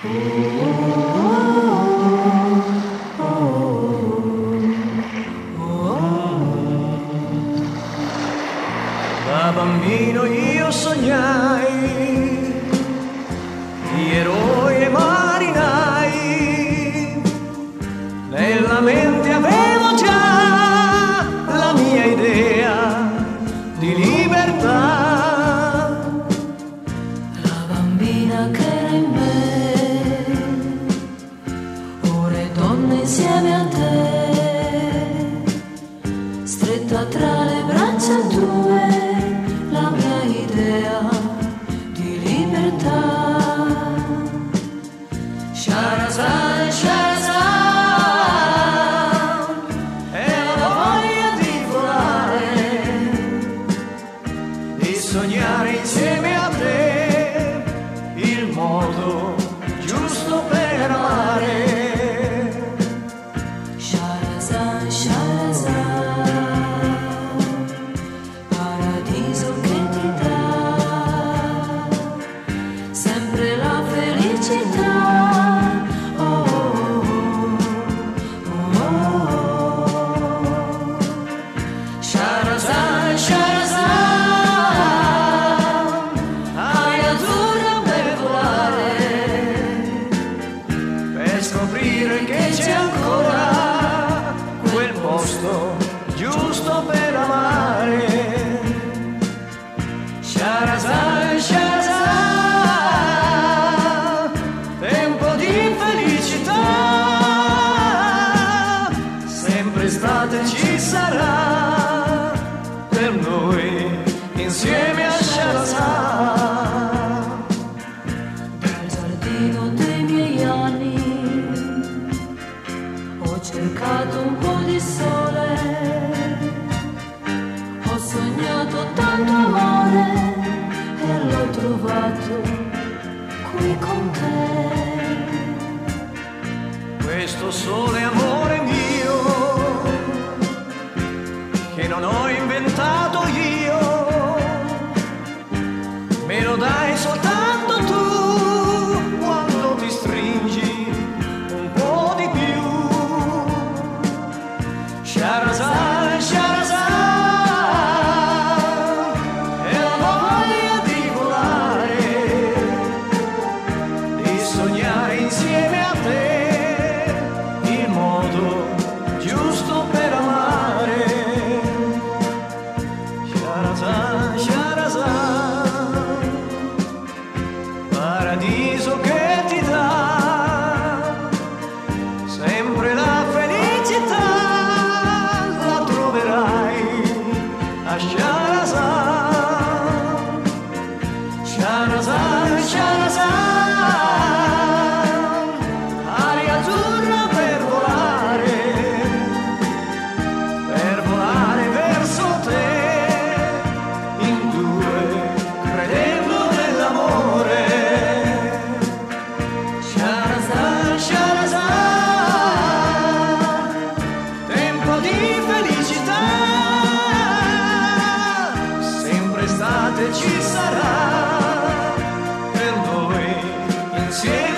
Da bambino io sognai di eroi e marinai, nella mente avevo già la mia idea di libertà. La bambina che era in me, ora è donna insieme a te, stretta tra le braccia tue, la mia idea di libertà. Shahrazad, Shahrazad, E la voglia di volare, di sognare insieme a te il modo giusto per amare. Shahrazad, Shahrazad, paradiso che ti dà sempre la felicità. Oh, oh, oh, oh. Shahrazad, Shahrazad, aria azzurra per volare, Per scoprire che c'è ancora quel posto giusto per amare. Shahrazad, Shahrazad, tempo di felicità, sempre estate ci sarà per noi insieme a Shahrazad. dal giardino dei miei anni ho cercato un po' di sole, ho sognato tanto amore e l'ho trovato qui con te. Questo sole amore mio che non ho inventato io, me lo dai soltanto tu quando ti stringi un po' di più. Shahrazad, Shahrazad, e la voglia di volare, di sognare insieme a te il modo giusto per amare. Shahrazad, Shahrazad, paradiso che ti dà sempre la felicità, la troverai a Shahrazad. Shahrazad, Shahrazad, aria azzurra per volare verso te, in due credendo nell'amore. Shahrazad, Shahrazad, tempo di felicità, sempre estate ci sarà per noi insieme